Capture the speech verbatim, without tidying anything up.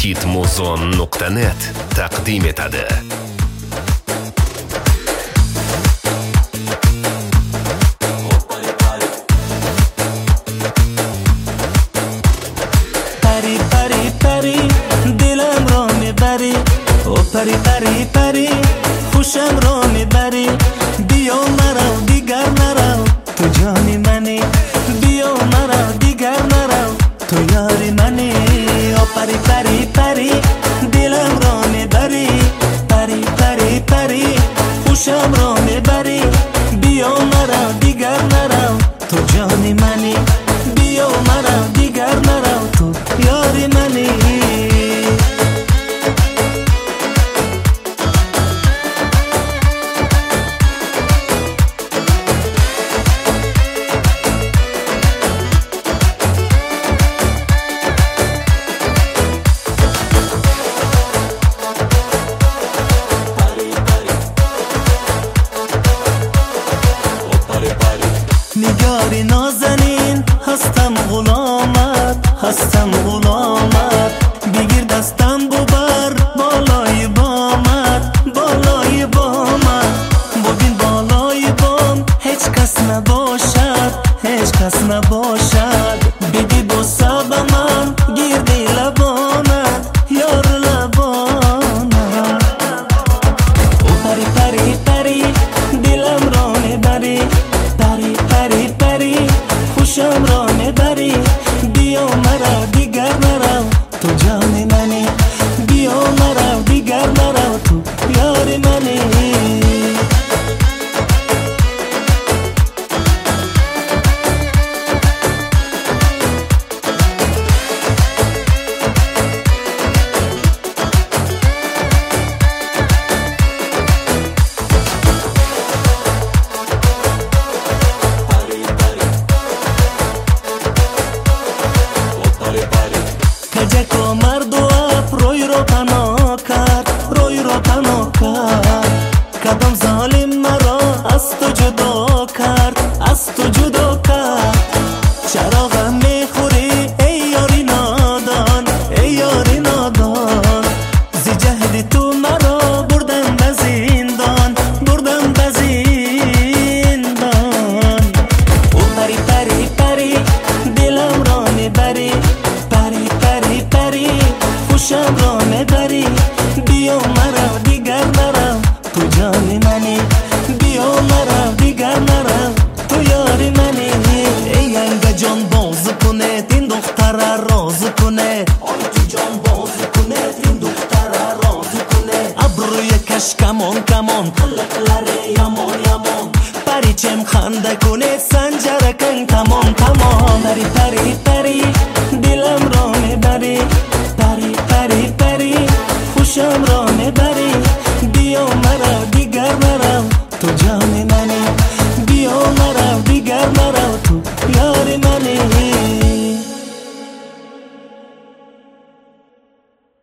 hitmuzon nuqta net taqdim etadi. پری پری پری دلم را میبری، او پری پری پری خوشم را میبری. بیا مرا دیگر نرو، تو جانی منی. بیا مرا دیگر نرو، تو یاری منی. او پری پری پری دلم را میبری، پری پری پری خوشم را میبری. بیا مرا دیگر نرو، تو جانی منی. بیا مرا دیگر نرو، تو یاری منی. نگاری نازنین هستم غلامت، هستم غلامت. بگیر دستم ببر بالای بامت، بالای بامت. ببین بالای بام هیچ کس نباشد، هیچ کس نباشد. بدی بوسه به من گیردی لبانت، یار لبانت. او پری پری پری دلم را میبری، پری پری پری خوشم را میبری. بیا مرا دیگر نرو، تو جان منی. بیا مرا دیگر نرو، تو یار منی. کجک و مرد و اپ روی رو پناه کرد، روی رو پناه کرد. کدام ظالم مرا از تو جدا کرد، از تو جدا کرد. چراغم میخوری ای یاری نادان، ای یاری نادان. زی جهد تو مرا بردم به زندان، بردم به زندان. او پری پری پری دلم را میبری، پری پری پری خوشم را میبری. بیا مرا دیگر نرو، تو جان منی. بیا مرا دیگر نرو، تو یاری منی. ای انگه جان باز کنه این دختر راز کنه، آی تو جان باز کنه این دختر راز کنه. ابروی کش کمان کمان قلقلره یمان یمان. پریچم خنده کنه سنجره کن تمام تمام. پری پری پری دلم را میبری، پری پری پری خوشم را میبری. بیا مرا دیگر نرو، تو جان